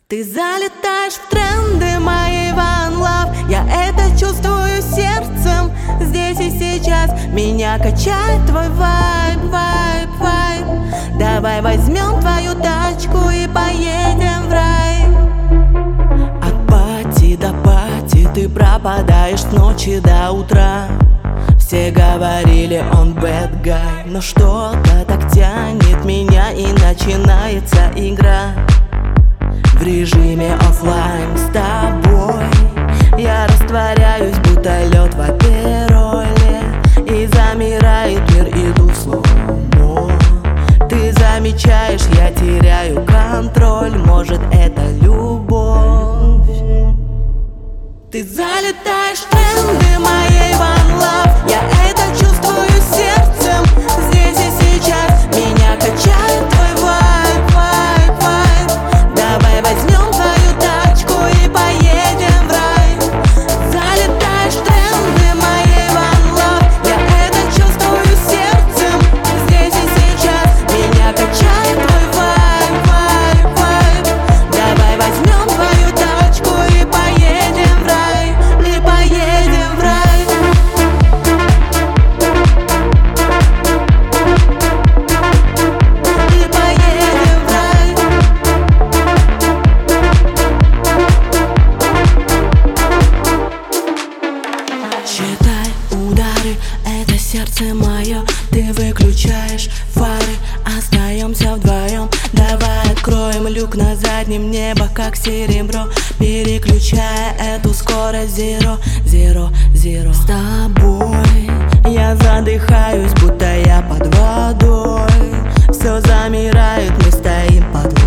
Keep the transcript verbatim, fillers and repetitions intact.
Ты залетаешь в тренды, моей one love. Я это чувствую сердцем. Здесь и сейчас меня качает твой вайб, вайб, вайб. Давай возьмем твою тачку и поедем в рай. От пати до пати ты пропадаешь с ночи до утра. Все говорили, он bad guy, но что-то так тянет меня, и начинается игра. В режиме оффлайн с тобой я растворяюсь, будто лед в апероле, и замирает мир, иду в слоумо. Ты замечаешь, я теряю контроль, может это любовь. Ты залетаешь в тренды, моей one love. Я это чувствую сердцем. Здесь и сейчас меня качает твой вайб, вайб, вайб. Давай возьмем твою тачку и поедем в рай. Залетаешь в тренды, моей one love. Я это чувствую сердцем. Здесь и сейчас меня качает твой вайб, вайб, вайб. Давай возьмем твою тачку и поедем в рай. И поедем в рай. И поедем в рай. Считай удары, это сердце мое. Ты выключаешь фары, остаемся вдвоем. Давай откроем люк на заднем, небо как серебро, переключая эту скорость zero, zero, zero. С тобой я задыхаюсь, будто я под водой. Все замирает, мы стоим под